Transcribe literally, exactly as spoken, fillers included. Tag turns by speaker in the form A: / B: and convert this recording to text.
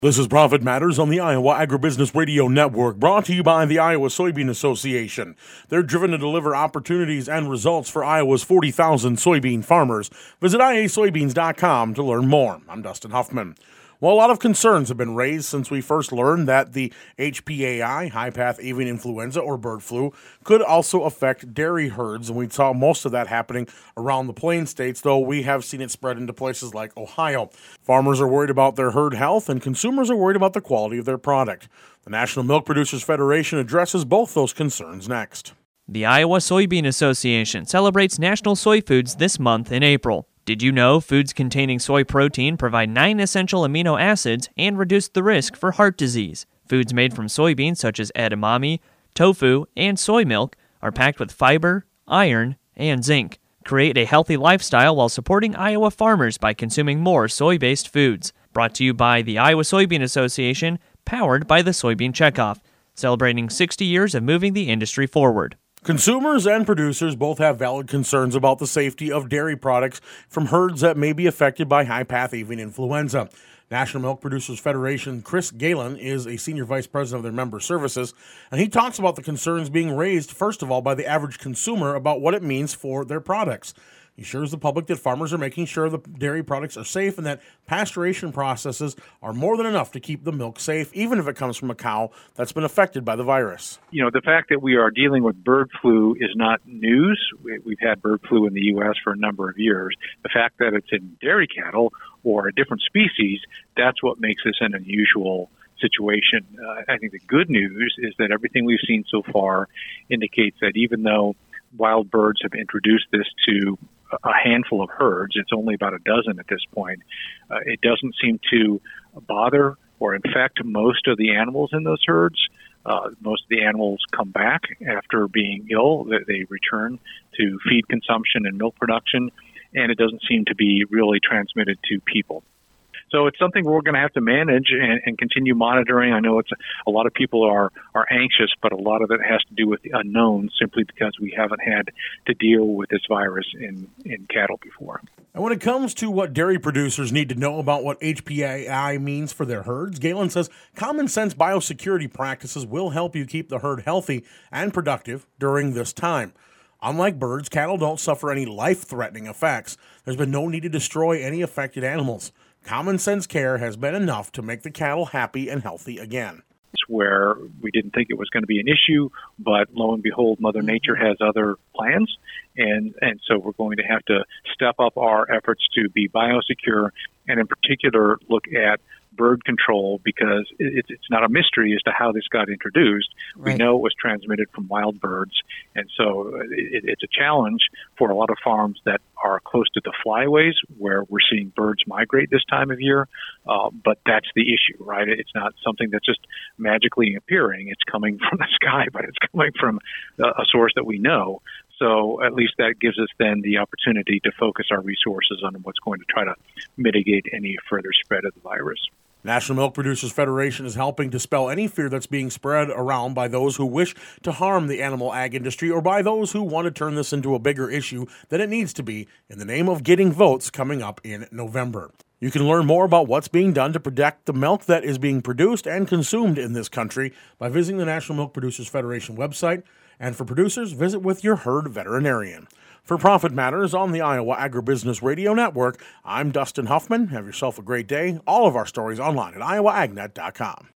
A: This is Profit Matters on the Iowa Agribusiness Radio Network, brought to you by the Iowa Soybean Association. They're driven to deliver opportunities and results for Iowa's forty thousand soybean farmers. Visit I A soybeans dot com to learn more. I'm Dustin Huffman. Well, a lot of concerns have been raised since we first learned that the H P A I, high-path avian influenza, or bird flu, could also affect dairy herds, and we saw most of that happening around the Plain States, though we have seen it spread into places like Ohio. Farmers are worried about their herd health, and consumers are worried about the quality of their product. The National Milk Producers Federation addresses both those concerns next.
B: The Iowa Soybean Association celebrates National Soy Foods this month in April. Did you know foods containing soy protein provide nine essential amino acids and reduce the risk for heart disease? Foods made from soybeans such as edamame, tofu, and soy milk are packed with fiber, iron, and zinc. Create a healthy lifestyle while supporting Iowa farmers by consuming more soy-based foods. Brought to you by the Iowa Soybean Association, powered by the Soybean Checkoff, celebrating sixty years of moving the industry forward.
A: Consumers and producers both have valid concerns about the safety of dairy products from herds that may be affected by high-path avian influenza. National Milk Producers Federation Chris Galen is a senior vice president of their member services, and he talks about the concerns being raised, first of all, by the average consumer about what it means for their products. He assures the public that farmers are making sure the dairy products are safe and that pasteurization processes are more than enough to keep the milk safe, even if it comes from a cow that's been affected by the virus.
C: You know, the fact that we are dealing with bird flu is not news. We've had bird flu in the U S for a number of years. The fact that it's in dairy cattle or a different species, that's what makes this an unusual situation. Uh, I think the good news is that everything we've seen so far indicates that even though wild birds have introduced this to a handful of herds, it's only about a dozen at this point, uh, it doesn't seem to bother or infect most of the animals in those herds. Uh, most of the animals come back after being ill. They, they return to feed consumption and milk production, and it doesn't seem to be really transmitted to people. So it's something we're going to have to manage and, and continue monitoring. I know it's a, a lot of people are, are anxious, but a lot of it has to do with the unknown simply because we haven't had to deal with this virus in, in cattle before.
A: And when it comes to what dairy producers need to know about what H P A I means for their herds, Galen says common sense biosecurity practices will help you keep the herd healthy and productive during this time. Unlike birds, cattle don't suffer any life-threatening effects. There's been no need to destroy any affected animals. Common sense care has been enough to make the cattle happy and healthy again.
C: Where we didn't think it was going to be an issue, but lo and behold, Mother Nature has other plans, and, and so we're going to have to step up our efforts to be biosecure, and in particular look at bird control, because it, it's not a mystery as to how this got introduced. Right. We know it was transmitted from wild birds, and so it, it's a challenge for a lot of farms that are close to the flyways where we're seeing birds migrate this time of year, uh, but that's the issue, right? It's not something that's just magically appearing. It's coming from the sky, but it's coming from a source that we know. So at least that gives us then the opportunity to focus our resources on what's going to try to mitigate any further spread of the virus.
A: National Milk Producers Federation is helping dispel any fear that's being spread around by those who wish to harm the animal ag industry or by those who want to turn this into a bigger issue than it needs to be in the name of getting votes coming up in November. You can learn more about what's being done to protect the milk that is being produced and consumed in this country by visiting the National Milk Producers Federation website. And for producers, visit with your herd veterinarian. For Profit Matters on the Iowa Agribusiness Radio Network, I'm Dustin Huffman. Have yourself a great day. All of our stories online at iowa ag net dot com.